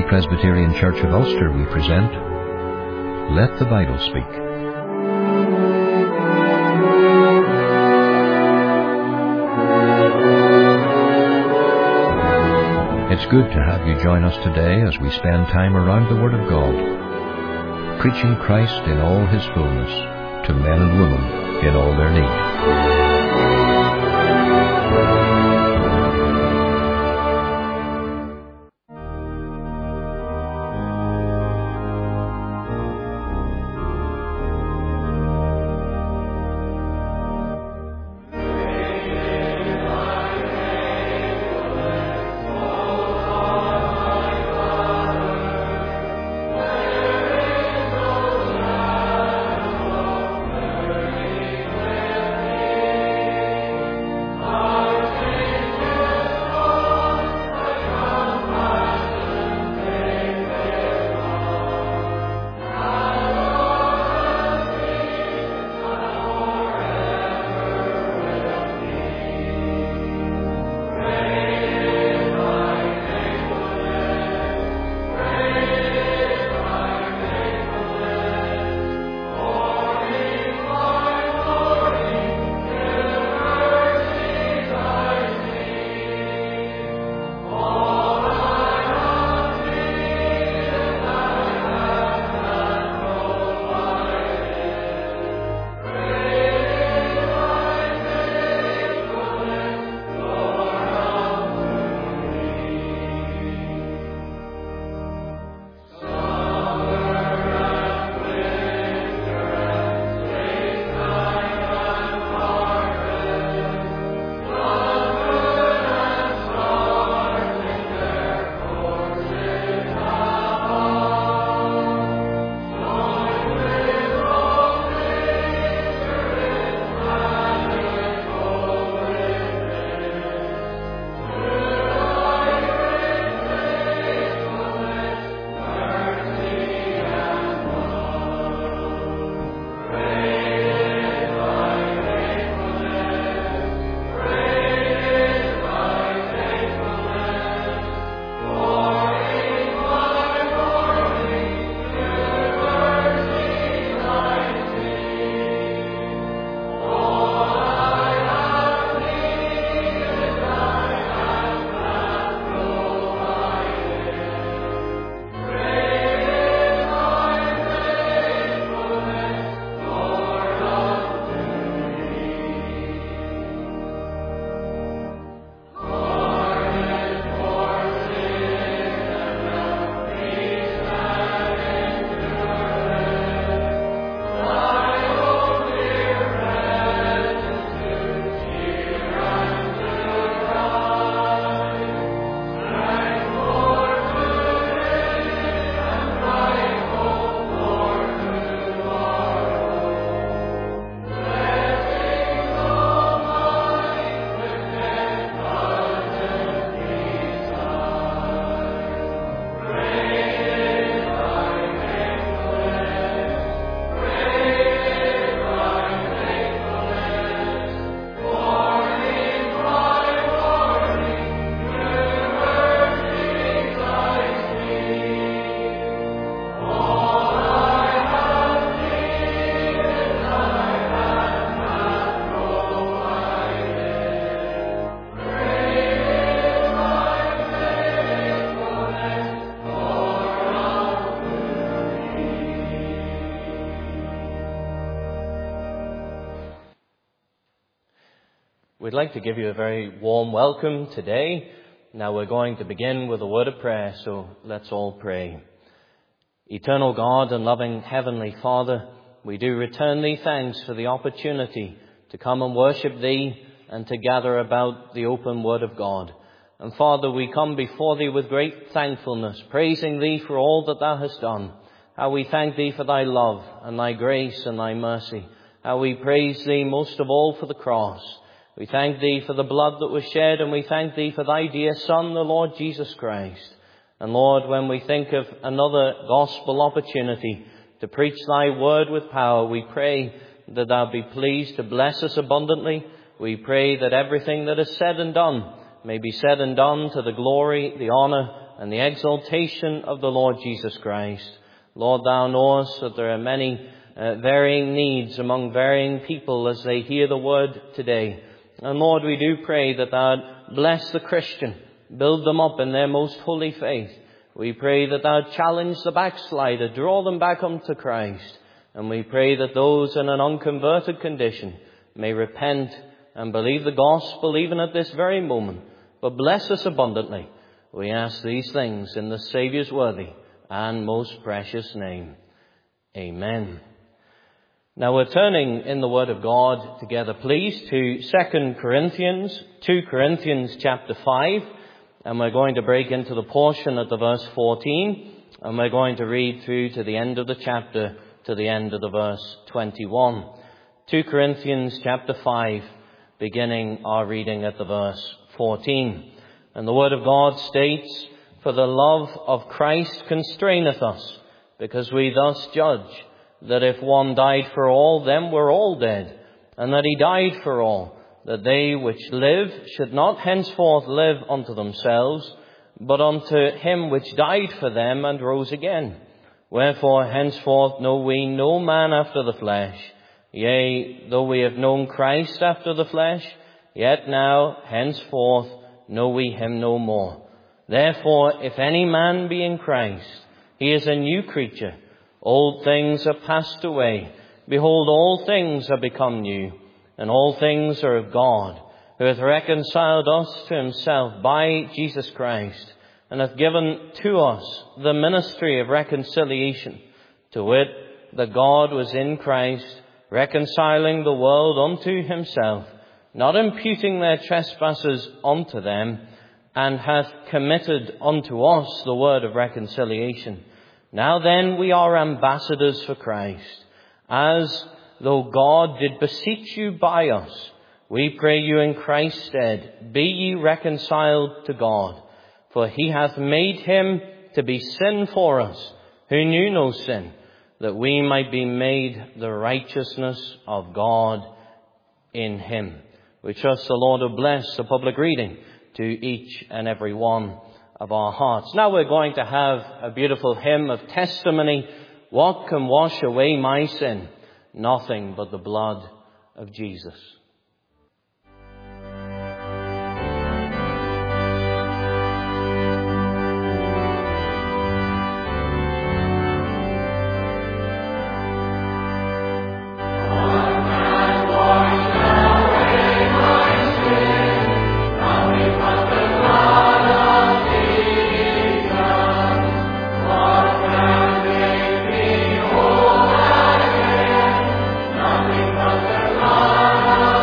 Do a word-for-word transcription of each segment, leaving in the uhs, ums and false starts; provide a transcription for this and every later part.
Free Presbyterian Church of Ulster, we present Let the Bible Speak. It's good to have you join us today as we spend time around the Word of God, preaching Christ in all His fullness to men and women in all their need. We'd like to give you a very warm welcome today. Now we're going to begin with a word of prayer, so let's all pray. Eternal God and loving Heavenly Father, we do return Thee thanks for the opportunity to come and worship Thee and to gather about the open Word of God. And Father, we come before Thee with great thankfulness, praising Thee for all that Thou hast done. How we thank Thee for Thy love and Thy grace and Thy mercy. How we praise Thee most of all for the cross. We thank Thee for the blood that was shed, and we thank Thee for Thy dear Son, the Lord Jesus Christ. And Lord, when we think of another gospel opportunity to preach Thy word with power, we pray that Thou be pleased to bless us abundantly. We pray that everything that is said and done may be said and done to the glory, the honour and the exaltation of the Lord Jesus Christ. Lord, thou knowest that there are many uh, varying needs among varying people as they hear the word today. And Lord, we do pray that thou bless the Christian, build them up in their most holy faith. We pray that thou challenge the backslider, draw them back unto Christ. And we pray that those in an unconverted condition may repent and believe the gospel even at this very moment. But bless us abundantly. We ask these things in the Saviour's worthy and most precious name. Amen. Now we're turning in the Word of God together, please, to Second Corinthians, Second Corinthians chapter five. And we're going to break into the portion at the verse fourteen. And we're going to read through to the end of the chapter, to the end of the verse twenty-one. Second Corinthians chapter five, beginning our reading at the verse fourteen. And the Word of God states, "For the love of Christ constraineth us, because we thus judge, that if one died for all, then we're all dead, and that he died for all, that they which live should not henceforth live unto themselves, but unto him which died for them and rose again. Wherefore henceforth know we no man after the flesh. Yea, though we have known Christ after the flesh, yet now henceforth know we him no more. Therefore, if any man be in Christ, he is a new creature. Old things are passed away. Behold, all things are become new. And all things are of God, who hath reconciled us to himself by Jesus Christ, and hath given to us the ministry of reconciliation, to wit, that God was in Christ, reconciling the world unto himself, not imputing their trespasses unto them, and hath committed unto us the word of reconciliation. Now then we are ambassadors for Christ, as though God did beseech you by us. We pray you in Christ's stead, be ye reconciled to God. For he hath made him to be sin for us, who knew no sin, that we might be made the righteousness of God in him." We trust the Lord will bless the public reading to each and every one of our hearts. Now we're going to have a beautiful hymn of testimony. What can wash away my sin? Nothing but the blood of Jesus. Nothing but the blood of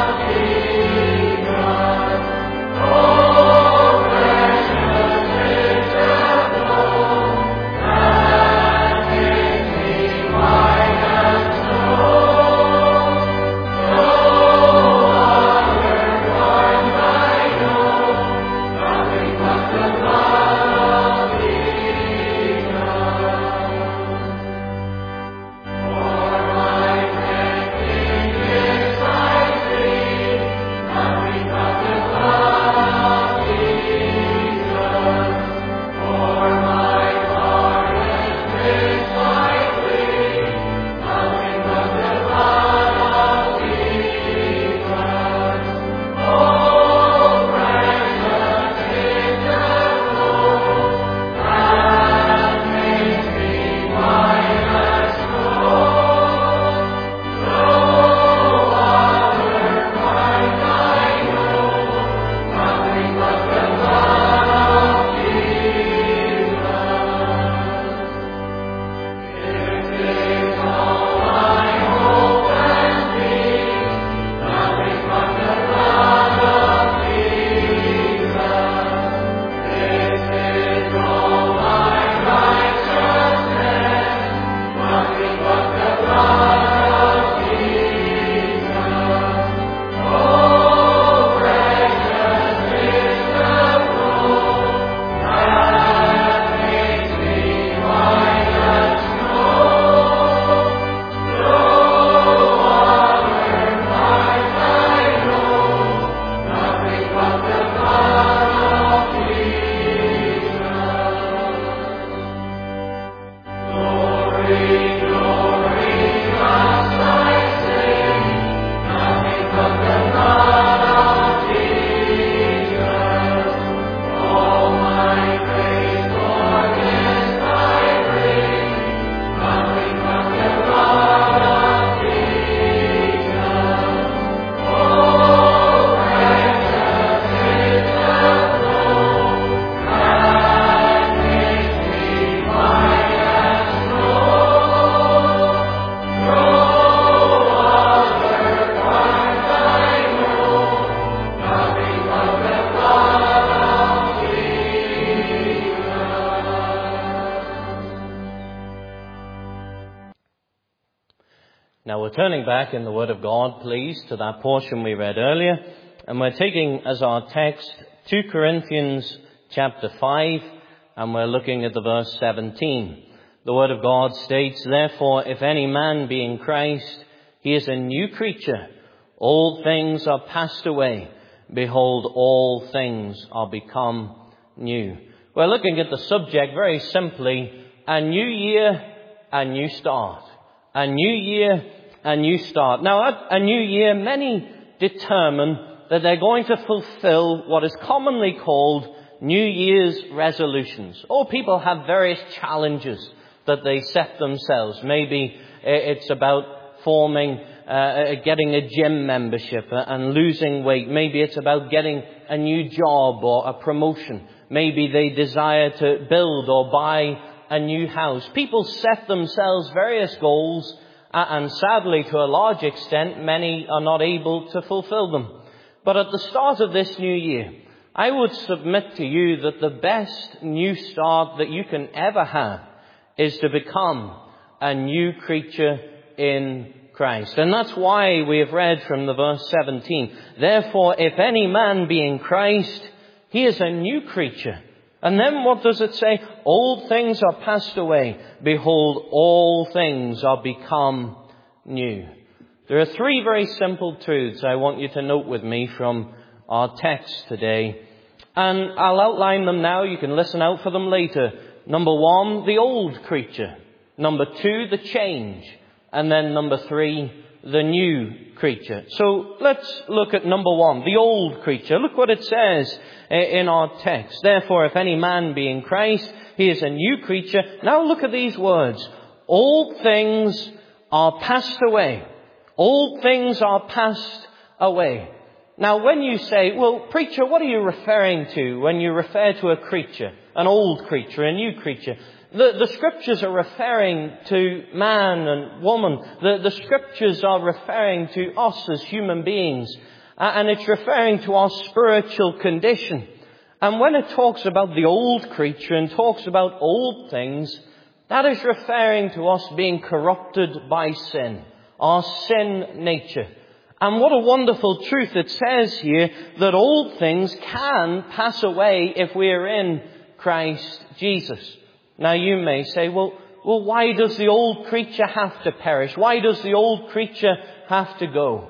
Now we're turning back in the Word of God, please, to that portion we read earlier. And we're taking as our text two Corinthians chapter five, and we're looking at the verse seventeen. The Word of God states, "Therefore, if any man be in Christ, he is a new creature. Old things are passed away. Behold, all things are become new." We're looking at the subject very simply, a new year, a new start. A new year, a new start. Now, at a new year, many determine that they're going to fulfill what is commonly called New Year's resolutions. Or people have various challenges that they set themselves. Maybe it's about forming, uh, getting a gym membership and losing weight. Maybe it's about getting a new job or a promotion. Maybe they desire to build or buy a new house. People set themselves various goals, and sadly, to a large extent, many are not able to fulfill them. But at the start of this new year, I would submit to you that the best new start that you can ever have is to become a new creature in Christ. And that's why we have read from the verse seventeen, "Therefore, if any man be in Christ, he is a new creature." And then what does it say? "Old things are passed away. Behold, all things are become new." There are three very simple truths I want you to note with me from our text today. And I'll outline them now. You can listen out for them later. Number one, the old creature. Number two, the change. And then number three, the new creature. So let's look at number one, the old creature. Look what it says in our text. "Therefore, if any man be in Christ, he is a new creature." Now look at these words. "Old things are passed away." Old things are passed away. Now when you say, "Well, preacher, what are you referring to when you refer to a creature, an old creature, a new creature?" The, the scriptures are referring to man and woman. The, the scriptures are referring to us as human beings. And it's referring to our spiritual condition. And when it talks about the old creature and talks about old things, that is referring to us being corrupted by sin, our sin nature. And what a wonderful truth it says here, that old things can pass away if we are in Christ Jesus. Now you may say, well, well, why does the old creature have to perish? Why does the old creature have to go?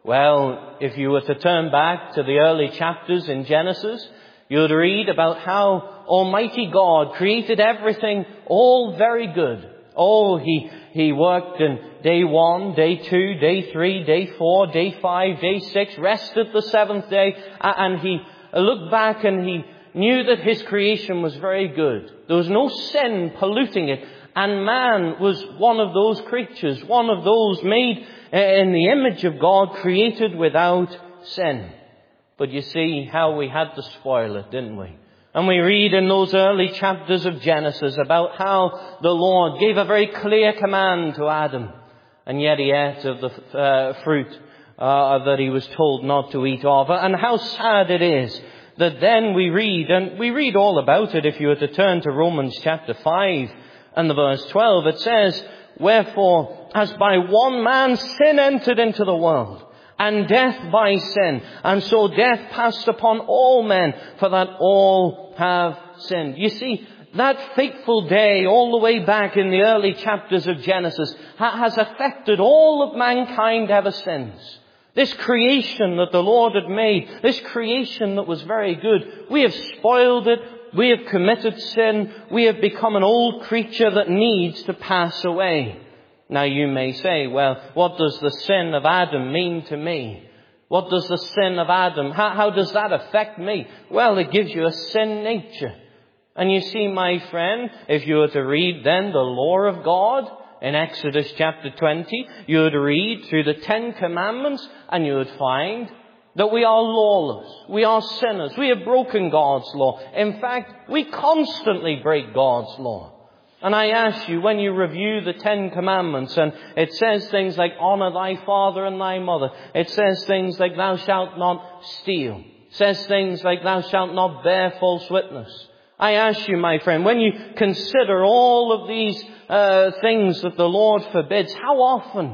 Well, if you were to turn back to the early chapters in Genesis, you would read about how Almighty God created everything all very good. Oh, He, He worked in day one, day two, day three, day four, day five, day six, rested the seventh day, and He looked back and He knew that His creation was very good. There was no sin polluting it. And man was one of those creatures, one of those made in the image of God, created without sin. But you see how we had to spoil it, didn't we? And we read in those early chapters of Genesis about how the Lord gave a very clear command to Adam. And yet he ate of the uh, fruit uh, that he was told not to eat of. And how sad it is that then we read, and we read all about it if you were to turn to Romans chapter five and the verse twelve, it says, "Wherefore, as by one man sin entered into the world, and death by sin, and so death passed upon all men, for that all have sinned." You see, that fateful day all the way back in the early chapters of Genesis ha- has affected all of mankind ever since. This creation that the Lord had made, this creation that was very good, we have spoiled it, we have committed sin, we have become an old creature that needs to pass away. Now you may say, well, what does the sin of Adam mean to me? What does the sin of Adam, how, how does that affect me? Well, it gives you a sin nature. And you see, my friend, if you were to read then the law of God in Exodus chapter twenty, you would read through the Ten Commandments and you would find that we are lawless. We are sinners. We have broken God's law. In fact, we constantly break God's law. And I ask you, when you review the Ten Commandments, and it says things like, "Honor thy father and thy mother." It says things like, "Thou shalt not steal." It says things like, "Thou shalt not bear false witness." I ask you, my friend, when you consider all of these uh, things that the Lord forbids, how often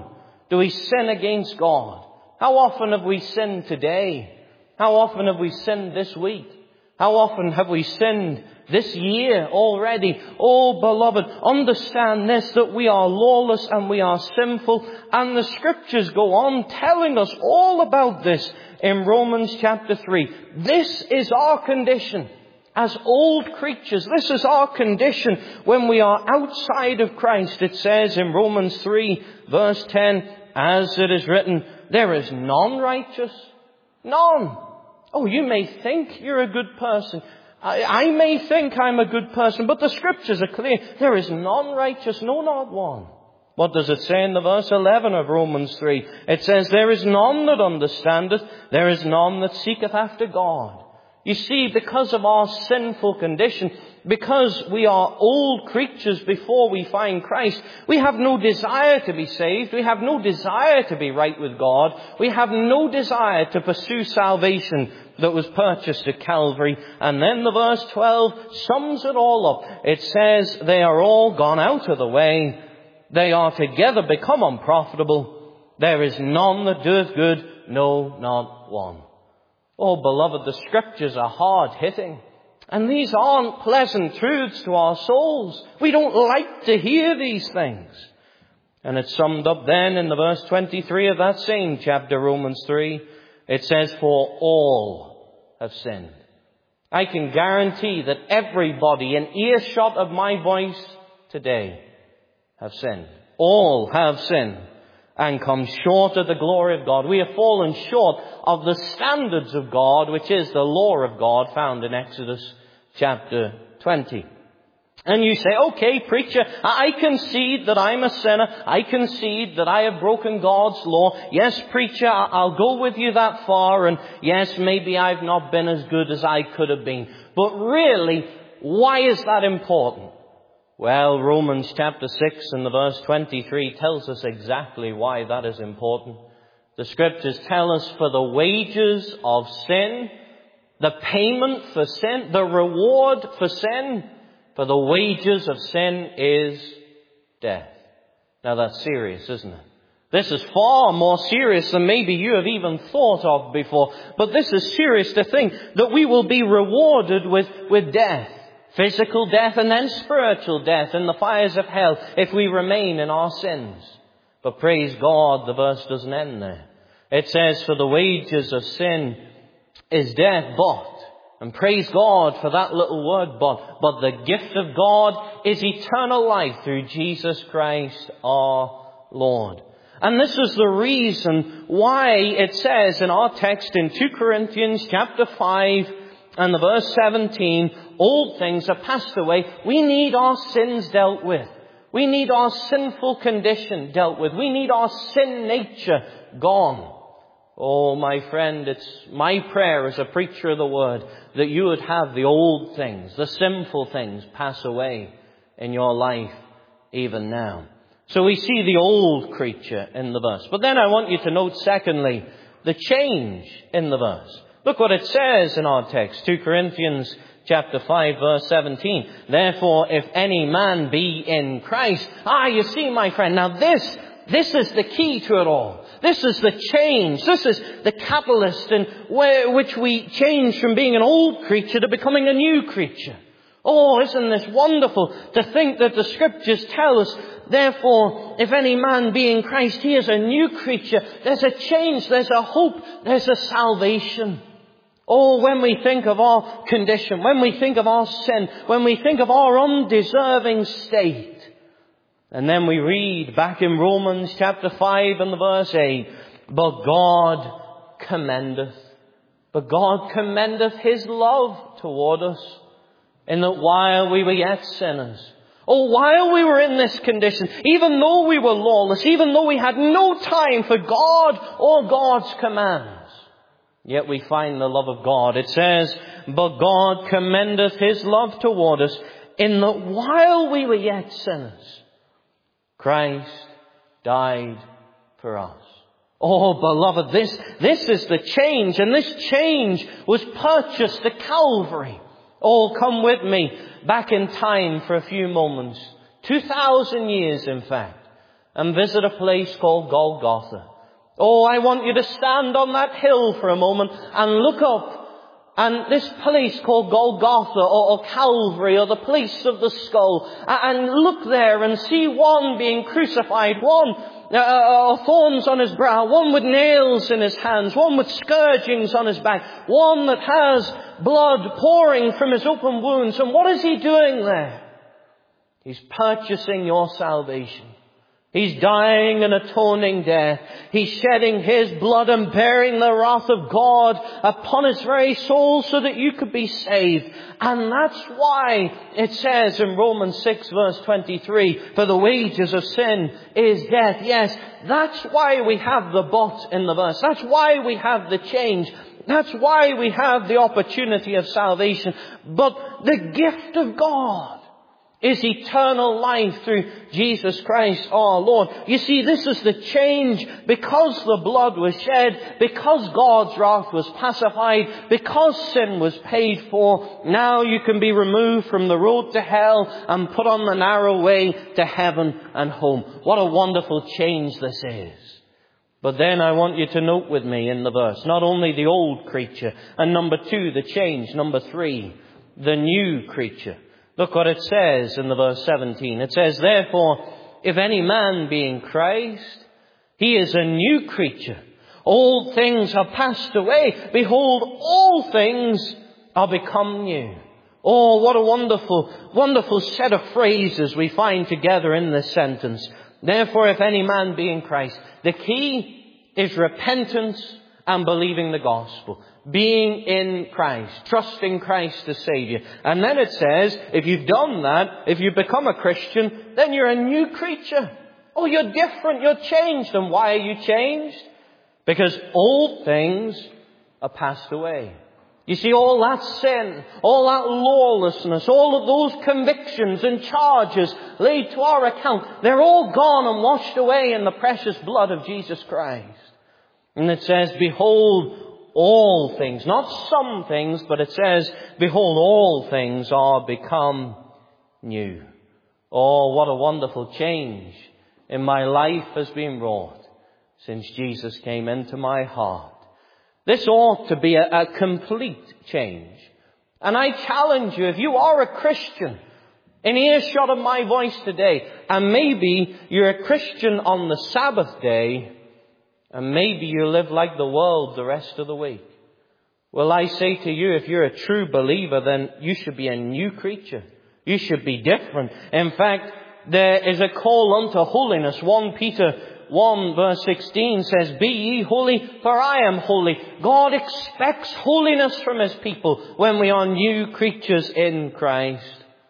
Do we sin against God? How often have we sinned today? How often have we sinned this week? How often have we sinned this year already? Oh, beloved, understand this, that we are lawless and we are sinful. And the Scriptures go on telling us all about this in Romans chapter three. This is our condition as old creatures. This is our condition when we are outside of Christ. It says in Romans three, verse ten, as it is written, there is none righteous. None. Oh, you may think you're a good person. I, I may think I'm a good person, but the Scriptures are clear. There is none righteous, no, not one. What does it say in the verse eleven of Romans three? It says, there is none that understandeth, there is none that seeketh after God. You see, because of our sinful condition, because we are old creatures before we find Christ, we have no desire to be saved. We have no desire to be right with God. We have no desire to pursue salvation that was purchased at Calvary. And then the verse twelve sums it all up. It says, they are all gone out of the way. They are together become unprofitable. There is none that doeth good, no, not one. Oh, beloved, the Scriptures are hard-hitting. And these aren't pleasant truths to our souls. We don't like to hear these things. And it's summed up then in the verse twenty-three of that same chapter, Romans three. It says, for all have sinned. I can guarantee that everybody in earshot of my voice today have sinned. All have sinned and come short of the glory of God. We have fallen short of the standards of God, which is the law of God found in Exodus chapter twenty. And you say, okay, preacher, I concede that I'm a sinner. I concede that I have broken God's law. Yes, preacher, I'll go with you that far. And yes, maybe I've not been as good as I could have been. But really, why is that important? Well, Romans chapter six and the verse twenty-three tells us exactly why that is important. The Scriptures tell us, for the wages of sin, the payment for sin, the reward for sin, for the wages of sin is death. Now that's serious, isn't it? This is far more serious than maybe you have even thought of before. But this is serious to think that we will be rewarded with, with death. Physical death and then spiritual death in the fires of hell if we remain in our sins. But praise God, the verse doesn't end there. It says, for the wages of sin is death, but, and praise God for that little word, but, but the gift of God is eternal life through Jesus Christ our Lord. And this is the reason why it says in our text in two Corinthians chapter five and the verse seventeen, old things are passed away. We need our sins dealt with. We need our sinful condition dealt with. We need our sin nature gone. Oh, my friend, it's my prayer as a preacher of the Word that you would have the old things, the sinful things pass away in your life even now. So we see the old creature in the verse. But then I want you to note, secondly, the change in the verse. Look what it says in our text, two Corinthians chapter five, verse seventeen. Therefore, if any man be in Christ. Ah, you see, my friend, now this, this is the key to it all. This is the change. This is the catalyst in where, which we change from being an old creature to becoming a new creature. Oh, isn't this wonderful to think that the Scriptures tell us, therefore, if any man be in Christ, he is a new creature. There's a change, there's a hope, there's a salvation. Oh, when we think of our condition, when we think of our sin, when we think of our undeserving state, and then we read back in Romans chapter five and the verse eight, but God commendeth, but God commendeth His love toward us, in that while we were yet sinners, oh, while we were in this condition, even though we were lawless, even though we had no time for God or God's commands, yet we find the love of God. It says, but God commendeth His love toward us, in that while we were yet sinners, Christ died for us. Oh, beloved, this, this is the change, and this change was purchased at Calvary. Oh, come with me back in time for a few moments. Two thousand years, in fact. and visit a place called Golgotha. Oh, I want you to stand on that hill for a moment and look up. And this place called Golgotha or, or Calvary or the place of the skull, and look there and see one being crucified, one uh, uh, thorns on his brow, one with nails in his hands, one with scourgings on his back, one that has blood pouring from his open wounds. And what is he doing there? He's purchasing your salvation. He's dying an atoning death. He's shedding His blood and bearing the wrath of God upon His very soul so that you could be saved. And that's why it says in Romans six verse twenty-three, for the wages of sin is death. Yes, that's why we have the but in the verse. That's why we have the change. That's why we have the opportunity of salvation. But the gift of God is eternal life through Jesus Christ our Lord. You see, this is the change because the blood was shed, because God's wrath was pacified, because sin was paid for. Now you can be removed from the road to hell and put on the narrow way to heaven and home. What a wonderful change this is. But then I want you to note with me in the verse, not only the old creature, and number two, the change. Number three, the new creature. Look what it says in the verse seventeen. It says, therefore, if any man be in Christ, he is a new creature. Old things are passed away. Behold, all things are become new. Oh, what a wonderful, wonderful set of phrases we find together in this sentence. Therefore, if any man be in Christ, the key is repentance and believing the gospel. Being in Christ, trusting Christ as Savior. And then it says, if you've done that, if you've become a Christian, then you're a new creature. Oh, you're different, you're changed. And why are you changed? Because old things are passed away. You see, all that sin, all that lawlessness, all of those convictions and charges laid to our account, they're all gone and washed away in the precious blood of Jesus Christ. And it says, behold, all things, not some things, but it says, behold, all things are become new. Oh, what a wonderful change in my life has been wrought since Jesus came into my heart. This ought to be a, a complete change. And I challenge you, if you are a Christian in earshot of my voice today, and maybe you're a Christian on the Sabbath day, and maybe you live like the world the rest of the week. Well, I say to you, if you're a true believer, then you should be a new creature. You should be different. In fact, there is a call unto holiness. First Peter one verse sixteen says, be ye holy, for I am holy. God expects holiness from His people when we are new creatures in Christ.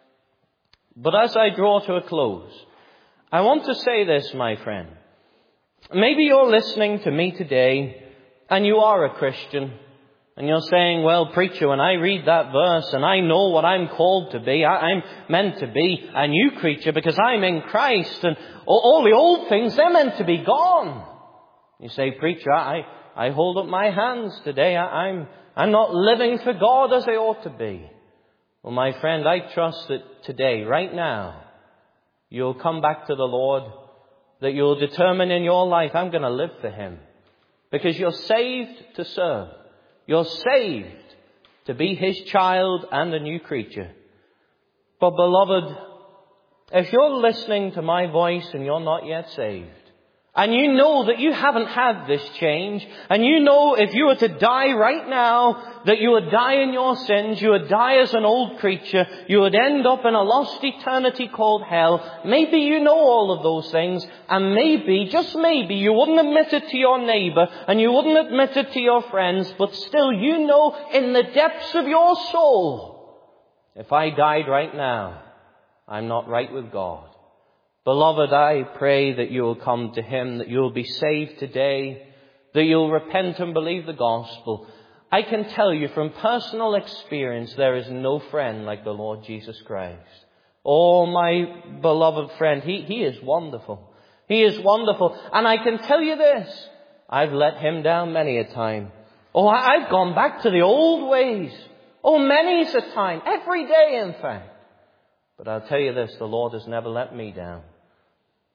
But as I draw to a close, I want to say this, my friend. Maybe you're listening to me today and you are a Christian and you're saying, well, preacher, when I read that verse and I know what I'm called to be, I, I'm meant to be a new creature because I'm in Christ, and all, all the old things, they're meant to be gone. You say, preacher, I, I hold up my hands today. I, I'm, I'm not living for God as I ought to be. Well, my friend, I trust that today, right now, you'll come back to the Lord, that you'll determine in your life, I'm going to live for Him. Because you're saved to serve. You're saved to be His child and a new creature. But beloved, if you're listening to my voice and you're not yet saved, and you know that you haven't had this change, and you know if you were to die right now, that you would die in your sins, you would die as an old creature, you would end up in a lost eternity called hell. Maybe you know all of those things, and maybe, just maybe, you wouldn't admit it to your neighbor, and you wouldn't admit it to your friends, but still you know in the depths of your soul, if I died right now, I'm not right with God. Beloved, I pray that you will come to Him, that you will be saved today, that you'll repent and believe the gospel. I can tell you from personal experience, there is no friend like the Lord Jesus Christ. Oh, my beloved friend, He, he is wonderful. He is wonderful. And I can tell you this, I've let Him down many a time. Oh, I've gone back to the old ways. Oh, many's a time, every day in fact. But I'll tell you this, the Lord has never let me down.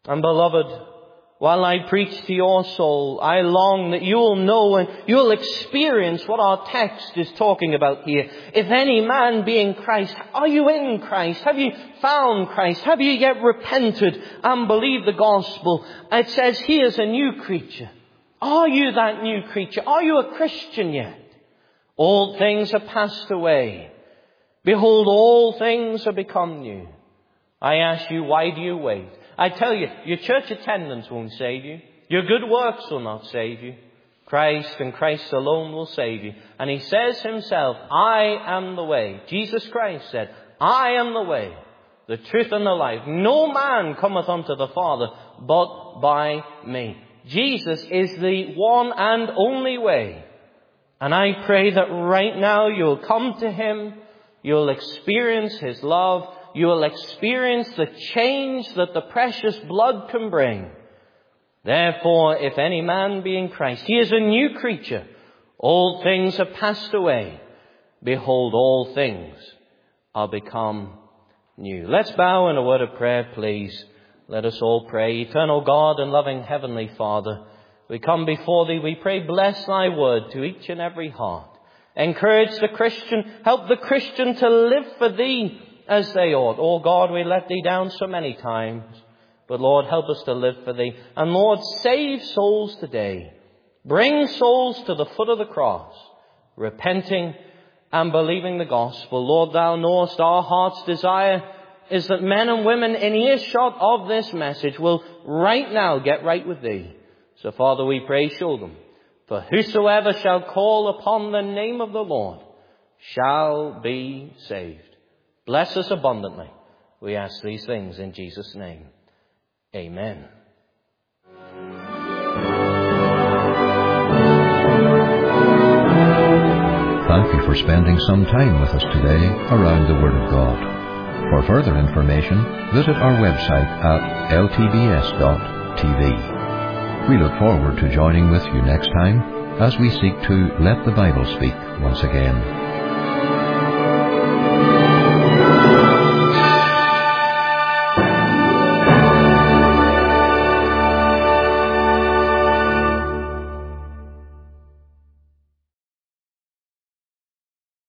And beloved, while I preach to your soul, I long that you will know and you'll experience what our text is talking about here. If any man be in Christ, are you in Christ? Have you found Christ? Have you yet repented and believed the gospel? It says he is a new creature. Are you that new creature? Are you a Christian yet? Old things are passed away. Behold, all things are become new. I ask you, why do you wait? I tell you, your church attendance won't save you. Your good works will not save you. Christ and Christ alone will save you. And he says himself, I am the way. Jesus Christ said, I am the way, the truth and the life. No man cometh unto the Father but by me. Jesus is the one and only way. And I pray that right now you'll come to him. You'll experience his love. You will experience the change that the precious blood can bring. Therefore, if any man be in Christ, he is a new creature. Old things are passed away. Behold, all things are become new. Let's bow in a word of prayer, please. Let us all pray. Eternal God and loving Heavenly Father, we come before thee. We pray, bless thy word to each and every heart. Encourage the Christian. Help the Christian to live for thee as they ought. Oh God, we let thee down so many times. But Lord, help us to live for thee. And Lord, save souls today. Bring souls to the foot of the cross, repenting and believing the gospel. Lord, thou knowest our heart's desire is that men and women in earshot of this message will right now get right with thee. So Father, we pray, show them. For whosoever shall call upon the name of the Lord shall be saved. Bless us abundantly. We ask these things in Jesus' name. Amen. Thank you for spending some time with us today around the Word of God. For further information, visit our website at l t b s dot t v. We look forward to joining with you next time as we seek to let the Bible speak once again.